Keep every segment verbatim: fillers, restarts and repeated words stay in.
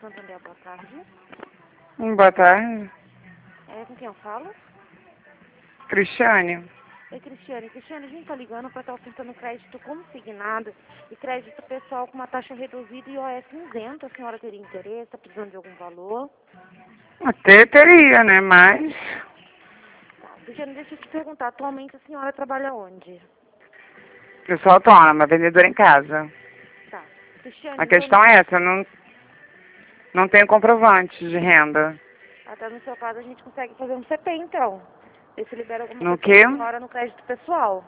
Santander, boa tarde. Hum, Boa tarde. É, com quem eu falo? Cristiane. Oi, Cristiane. Cristiane, a gente tá ligando para estar ofertando crédito consignado e crédito pessoal com uma taxa reduzida e I O F isento. A senhora teria interesse? Está precisando de algum valor? Até teria, né? Mas Tá. Cristiane, deixa eu te perguntar. Atualmente a senhora trabalha onde? eu sou autônoma, vendedora em casa. Tá. Cristiane, A então, questão é essa, eu não, não tenho comprovante de renda. até no seu caso a gente consegue fazer um C P, então. Ver se libera alguma No coisa para quê? a senhora no crédito pessoal.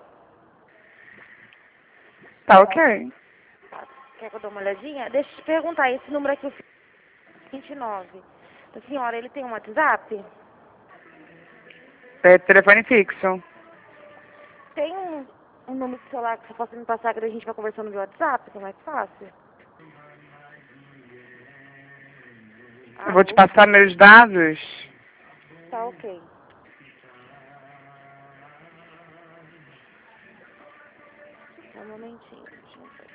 Tá ok. Tá. Quer que eu dê uma olhadinha? Deixa eu te perguntar. Esse número aqui, o vinte e nove, da senhora, ele tem um WhatsApp? É telefone fixo. Tem um, um número de celular que você possa me passar que a gente vai conversando via WhatsApp, que é mais fácil? Eu vou te Alô? passar meus dados. Tá ok. Só um momentinho, deixa eu ver.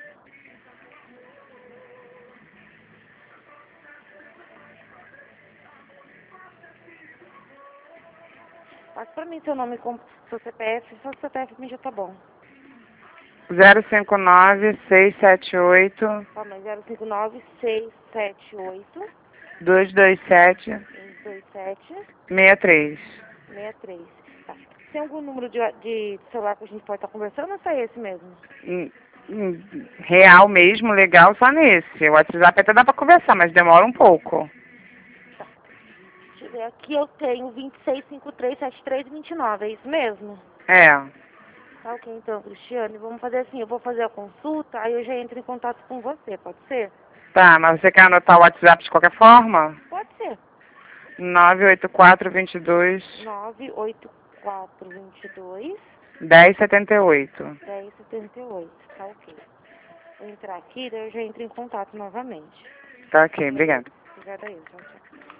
Passa pra mim seu nome com seu C P F, só o C P F pra mim já tá bom. zero cinco nove, seis sete oito, Ó, mas zero cinco nove, seis sete oito, dois dois sete, dois dois sete, seis três. seis três. Tá. Tem algum número de, de celular que a gente pode estar conversando ou só esse mesmo? Hum, hum, Real mesmo, legal, só nesse. O WhatsApp até dá pra conversar, mas demora um pouco. Tá. Deixa eu ver, aqui eu tenho vinte e seis, cinquenta e três, setenta e três, vinte e nove, é isso mesmo? É. Tá ok, então, Cristiane, vamos fazer assim, eu vou fazer a consulta, aí eu já entro em contato com você, pode ser? Tá, mas você quer anotar o WhatsApp de qualquer forma? Pode ser. nove oito quatro, dois dois, nove oito quatro, dois dois, um zero sete oito. um zero sete oito, tá ok. Vou entrar aqui, daí eu já entro em contato novamente. Tá ok, obrigada. Obrigada aí, tchau, tchau.